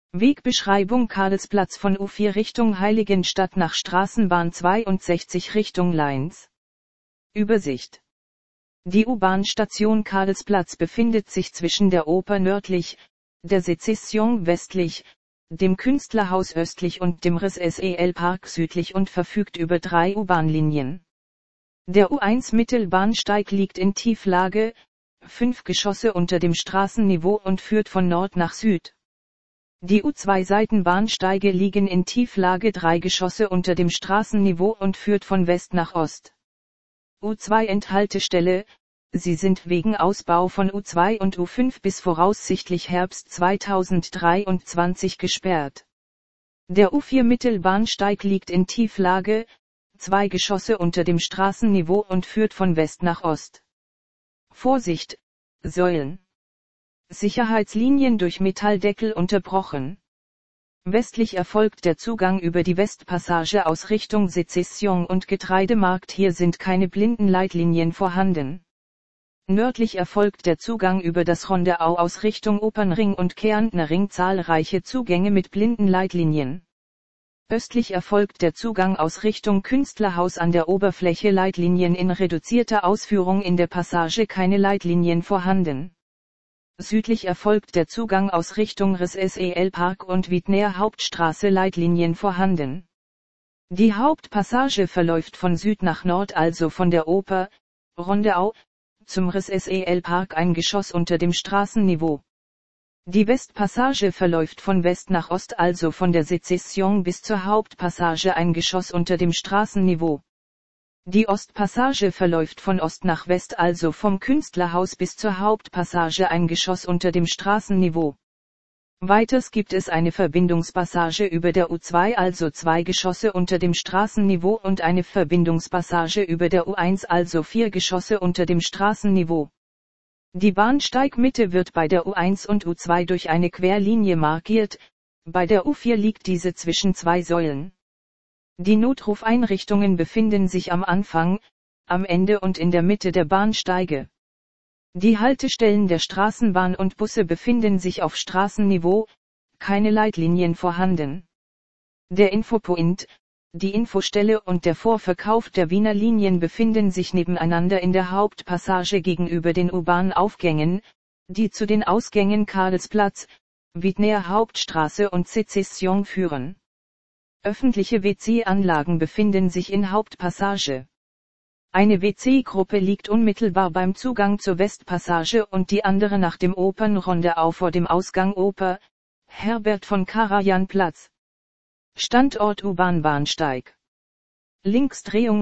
Wegbeschreibung Karlsplatz von U4 Richtung Heiligenstadt nach Straßenbahn 62 Richtung Leins. Übersicht. Die U-Bahn-Station Karlsplatz befindet sich zwischen der Oper nördlich, der Sezession westlich, dem Künstlerhaus östlich und dem Ris-SEL-Park südlich und verfügt über 3 U-Bahn-Linien. Der U1 Mittelbahnsteig liegt in Tieflage, 5 Geschosse unter dem Straßenniveau und führt von Nord nach Süd. Die U2 Seitenbahnsteige liegen in Tieflage 3 Geschosse unter dem Straßenniveau und führt von West nach Ost. U2 Endhaltestelle, sie sind wegen Ausbau von U2 und U5 bis voraussichtlich Herbst 2023 gesperrt. Der U4 Mittelbahnsteig liegt in Tieflage, 2 Geschosse unter dem Straßenniveau und führt von West nach Ost. Vorsicht, Säulen. Sicherheitslinien durch Metalldeckel unterbrochen. Westlich erfolgt der Zugang über die Westpassage aus Richtung Sezession und Getreidemarkt, hier sind keine Blindenleitlinien vorhanden. Nördlich erfolgt der Zugang über das Rondeau aus Richtung Opernring und Kärntner Ring, zahlreiche Zugänge mit Blindenleitlinien. Östlich erfolgt der Zugang aus Richtung Künstlerhaus an der Oberfläche, Leitlinien in reduzierter Ausführung, in der Passage keine Leitlinien vorhanden. Südlich erfolgt der Zugang aus Richtung Ris-SEL-Park und Wiedner Hauptstraße, Leitlinien vorhanden. Die Hauptpassage verläuft von Süd nach Nord, also von der Oper, Rondeau, zum Ris-SEL-Park, ein Geschoss unter dem Straßenniveau. Die Westpassage verläuft von West nach Ost, also von der Sezession bis zur Hauptpassage, ein Geschoss unter dem Straßenniveau. Die Ostpassage verläuft von Ost nach West, also vom Künstlerhaus bis zur Hauptpassage, ein Geschoss unter dem Straßenniveau. Weiters gibt es eine Verbindungspassage über der U2, also 2 Geschosse unter dem Straßenniveau, und eine Verbindungspassage über der U1, also 4 Geschosse unter dem Straßenniveau. Die Bahnsteigmitte wird bei der U1 und U2 durch eine Querlinie markiert, bei der U4 liegt diese zwischen 2 Säulen. Die Notrufeinrichtungen befinden sich am Anfang, am Ende und in der Mitte der Bahnsteige. Die Haltestellen der Straßenbahn und Busse befinden sich auf Straßenniveau, keine Leitlinien vorhanden. Der Infopoint, die Infostelle und der Vorverkauf der Wiener Linien befinden sich nebeneinander in der Hauptpassage gegenüber den U-Bahn-Aufgängen, die zu den Ausgängen Karlsplatz, Wiedner Hauptstraße und Sezession führen. Öffentliche WC-Anlagen befinden sich in Hauptpassage. Eine WC-Gruppe liegt unmittelbar beim Zugang zur Westpassage und die andere nach dem Opernrondeau vor dem Ausgang Oper, Herbert von Karajan Platz. Standort U-Bahn-Bahnsteig. Linksdrehung,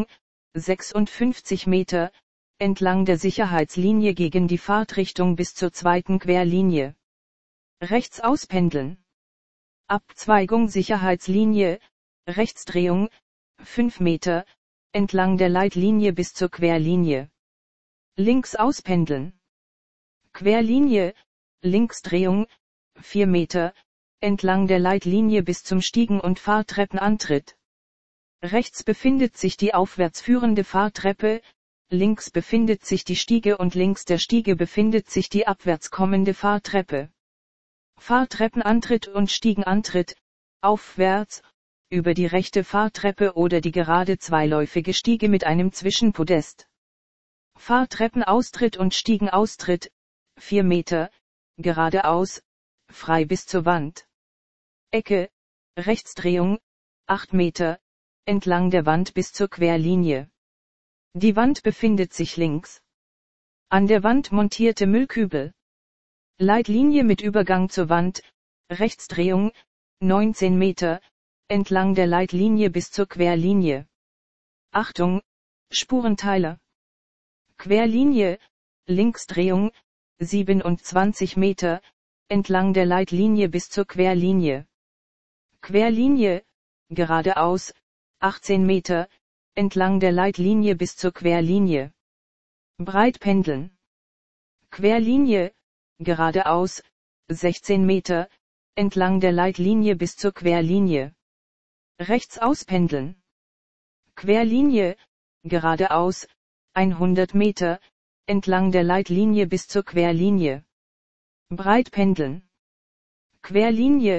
56 Meter, entlang der Sicherheitslinie gegen die Fahrtrichtung bis zur 2. Querlinie. Rechts auspendeln. Abzweigung Sicherheitslinie, Rechtsdrehung, 5 Meter, entlang der Leitlinie bis zur Querlinie. Links auspendeln. Querlinie, Linksdrehung, 4 Meter, entlang der Leitlinie bis zum Stiegen- und Fahrtreppenantritt. Rechts befindet sich die aufwärts führende Fahrtreppe, links befindet sich die Stiege und links der Stiege befindet sich die abwärts kommende Fahrtreppe. Fahrtreppenantritt und Stiegenantritt, aufwärts, über die rechte Fahrtreppe oder die gerade zweiläufige Stiege mit einem Zwischenpodest. Fahrtreppenaustritt und Stiegenaustritt, 4 Meter, geradeaus, frei bis zur Wand. Ecke, Rechtsdrehung, 8 Meter, entlang der Wand bis zur Querlinie. Die Wand befindet sich links. An der Wand montierte Müllkübel. Leitlinie mit Übergang zur Wand, Rechtsdrehung, 19 Meter, entlang der Leitlinie bis zur Querlinie. Achtung, Spurenteiler. Querlinie, Linksdrehung, 27 Meter, entlang der Leitlinie bis zur Querlinie. Querlinie, geradeaus, 18 Meter, entlang der Leitlinie bis zur Querlinie. Breit pendeln. Querlinie, geradeaus, 16 Meter, entlang der Leitlinie bis zur Querlinie. Rechts auspendeln. Querlinie, geradeaus, 100 Meter, entlang der Leitlinie bis zur Querlinie. Breit pendeln. Querlinie,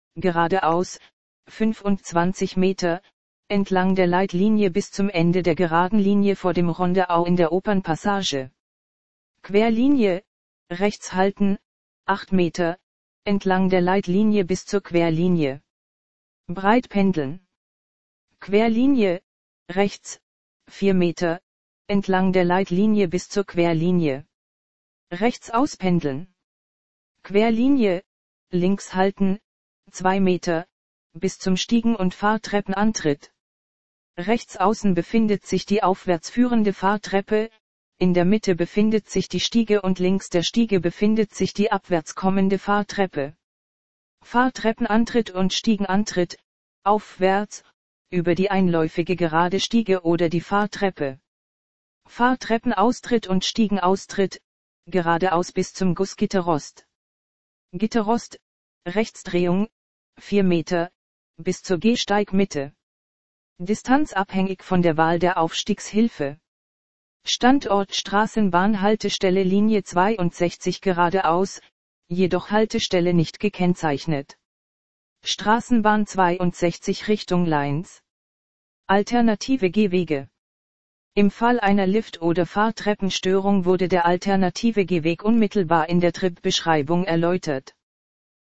geradeaus, 25 Meter, entlang der Leitlinie bis zum Ende der geraden Linie vor dem Rondeau in der Opernpassage. Querlinie, rechts halten, 8 Meter, entlang der Leitlinie bis zur Querlinie. Breit pendeln. Querlinie, rechts, 4 Meter, entlang der Leitlinie bis zur Querlinie. Rechts auspendeln. Querlinie, links halten, 2 Meter, bis zum Stiegen- und Fahrtreppenantritt. Rechts außen befindet sich die aufwärts führende Fahrtreppe, in der Mitte befindet sich die Stiege und links der Stiege befindet sich die abwärts kommende Fahrtreppe. Fahrtreppenantritt und Stiegenantritt, aufwärts, über die einläufige gerade Stiege oder die Fahrtreppe. Fahrtreppenaustritt und Stiegenaustritt, geradeaus bis zum Gussgitterrost. Gitterrost, Rechtsdrehung, 4 Meter, bis zur Gehsteigmitte. Distanz abhängig von der Wahl der Aufstiegshilfe. Standort Straßenbahnhaltestelle Linie 62 geradeaus, jedoch Haltestelle nicht gekennzeichnet. Straßenbahn 62 Richtung Lines. Alternative Gehwege. Im Fall einer Lift- oder Fahrtreppenstörung wurde der alternative Gehweg unmittelbar in der Tripbeschreibung erläutert.